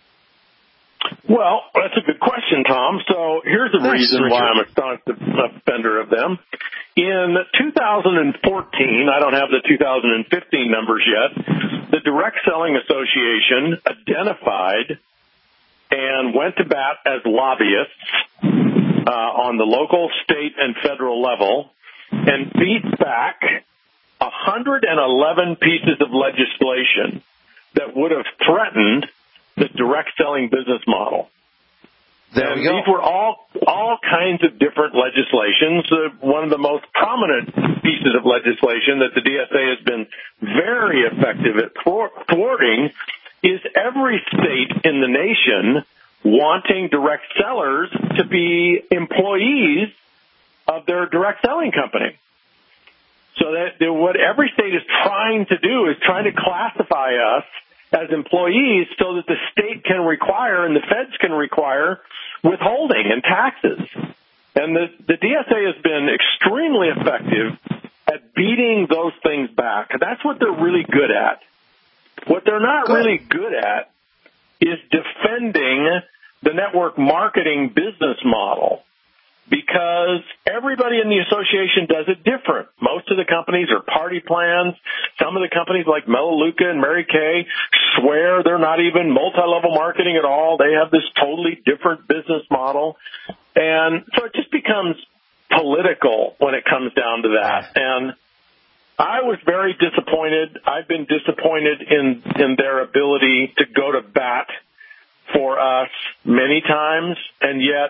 Well, that's a good question, Tom. So here's the Thanks, reason Richard. why I'm a staunch defender of them. In two thousand fourteen, I don't have the two thousand fifteen numbers yet, the Direct Selling Association identified and went to bat as lobbyists uh, on the local, state, and federal level and beat back one hundred eleven pieces of legislation that would have threatened the direct selling business model. There and we go. These were all all kinds of different legislations. Uh, one of the most prominent pieces of legislation that the D S A has been very effective at thwarting is every state in the nation wanting direct sellers to be employees of their direct selling company. So that what every state is trying to do is trying to classify us as employees so that the state can require and the feds can require withholding and taxes. And the, the D S A has been extremely effective at beating those things back. That's what they're really good at. What they're not good. really good at is defending the network marketing business model, because everybody in the association does it different. Most of the companies are party plans. Some of the companies like Melaleuca and Mary Kay swear they're not even multi-level marketing at all. They have this totally different business model. And so it just becomes political when it comes down to that. And I was very disappointed. I've been disappointed in, in their ability to go to bat for us many times, and yet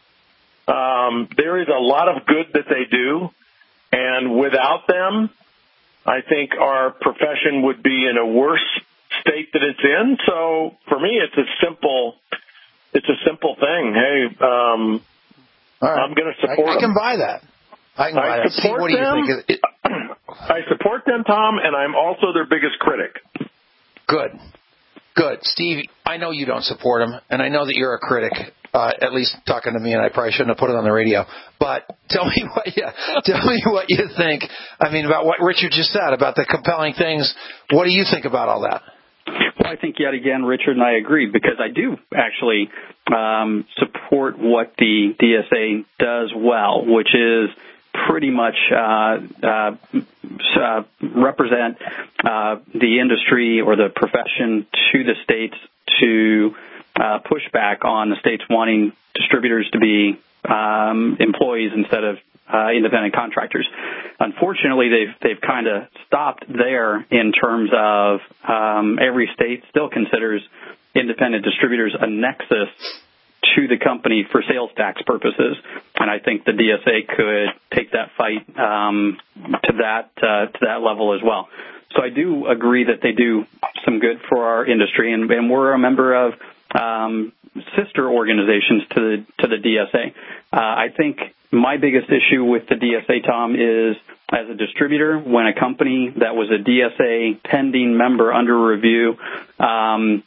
um, there is a lot of good that they do, and without them, I think our profession would be in a worse state that it's in. So for me, it's a simple, it's a simple thing. Hey, um, All right. I'm going to support I, I can them. buy that. I can buy I that. support Steve, what do you them. think? Of it? I support them, Tom, and I'm also their biggest critic. Good. Good. Steve, I know you don't support them, and I know that you're a critic, uh, at least talking to me, and I probably shouldn't have put it on the radio. But tell me what you, tell me what you think, I mean, about what Richard just said, about the compelling things. What do you think about all that? Well, I think yet again, Richard and I agree, because I do actually um, support what the D S A does well, which is pretty much uh, uh, uh, represent uh, the industry or the profession to the states to uh, push back on the states wanting distributors to be um, employees instead of uh, independent contractors. Unfortunately, they've they've kind of stopped there in terms of um, every state still considers independent distributors a nexus to the company for sales tax purposes, and I think the D S A could take that fight um, to that uh, to that level as well. So I do agree that they do some good for our industry, and, and we're a member of um, sister organizations to the to the D S A. Uh, I think my biggest issue with the D S A, Tom, is as a distributor, when a company that was a D S A pending member under review um,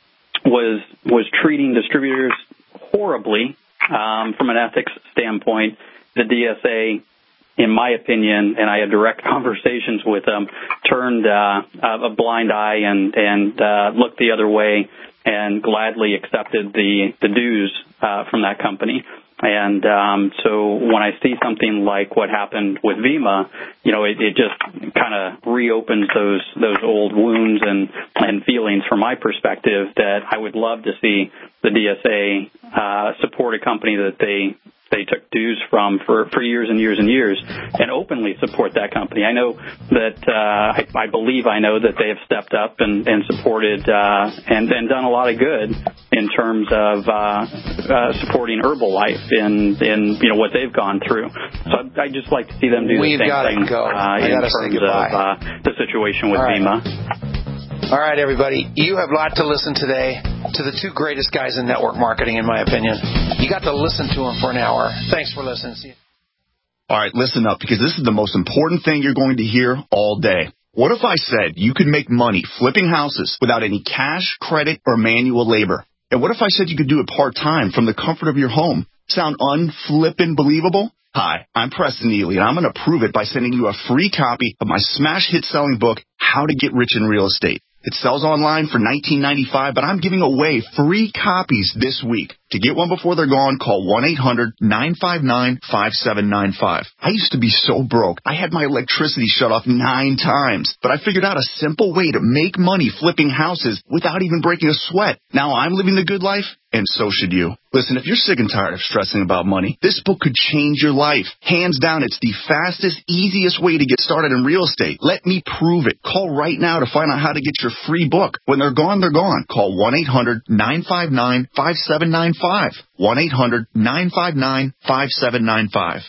was was treating distributors horribly um, from an ethics standpoint, the D S A, in my opinion, and I had direct conversations with them, turned uh, a blind eye and, and uh, looked the other way and gladly accepted the, the dues uh, from that company. And um, so when I see something like what happened with VEMA, you know, it, it just kind of reopens those those old wounds and, and feelings from my perspective that I would love to see the D S A uh, support a company that they they took dues from for, for years and years and years and openly support that company. I know that, uh, I, I believe I know that they have stepped up and, and supported uh, and, and done a lot of good in terms of uh, uh, supporting Herbalife in, in, you know, what they've gone through. So I'd, I'd just like to see them do We've the same got thing to go. uh, in terms of uh, the situation with All right. VEMA. All right, everybody. You have a lot to listen today to the two greatest guys in network marketing, in my opinion. You got to listen to them for an hour. Thanks for listening. See you. All right, listen up, because this is the most important thing you're going to hear all day. What if I said you could make money flipping houses without any cash, credit, or manual labor? And what if I said you could do it part-time from the comfort of your home? Sound unflippin' believable? Hi, I'm Preston Neely, and I'm going to prove it by sending you a free copy of my smash hit selling book, How to Get Rich in Real Estate. It sells online for nineteen ninety-five dollars, but I'm giving away free copies this week. To get one before they're gone, call one eight hundred nine five nine five seven nine five. I used to be so broke. I had my electricity shut off nine times, but I figured out a simple way to make money flipping houses without even breaking a sweat. Now I'm living the good life, and so should you. Listen, if you're sick and tired of stressing about money, this book could change your life. Hands down, it's the fastest, easiest way to get started in real estate. Let me prove it. Call right now to find out how to get your free book. When they're gone, they're gone. Call one eight hundred nine five nine five seven nine five. one eight hundred nine five nine five seven nine five.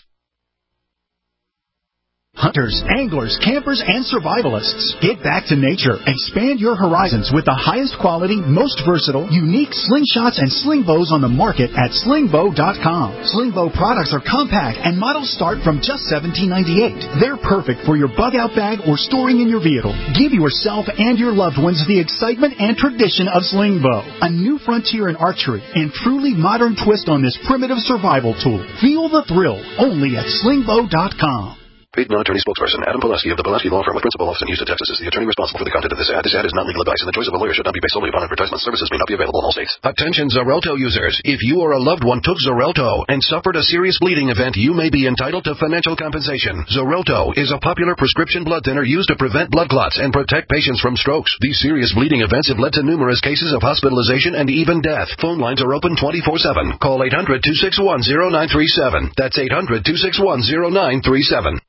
Hunters, anglers, campers, and survivalists. Get back to nature. Expand your horizons with the highest quality, most versatile, unique slingshots and sling bows on the market at sling bow dot com. Sling bow products are compact and models start from just seventeen ninety-eight. They're perfect for your bug out bag or storing in your vehicle. Give yourself and your loved ones the excitement and tradition of sling bow, a new frontier in archery and truly modern twist on this primitive survival tool. Feel the thrill only at sling bow dot com. Paid non-attorney spokesperson Adam Pulaski of the Pulaski Law Firm with principal office in Houston, Texas, is the attorney responsible for the content of this ad. This ad is not legal advice, and the choice of a lawyer should not be based solely upon advertisement. Services may not be available in all states. Attention Xarelto users. If you or a loved one took Xarelto and suffered a serious bleeding event, you may be entitled to financial compensation. Xarelto is a popular prescription blood thinner used to prevent blood clots and protect patients from strokes. These serious bleeding events have led to numerous cases of hospitalization and even death. Phone lines are open twenty-four seven. Call eight hundred two six one zero nine three seven. That's eight hundred two six one zero nine three seven.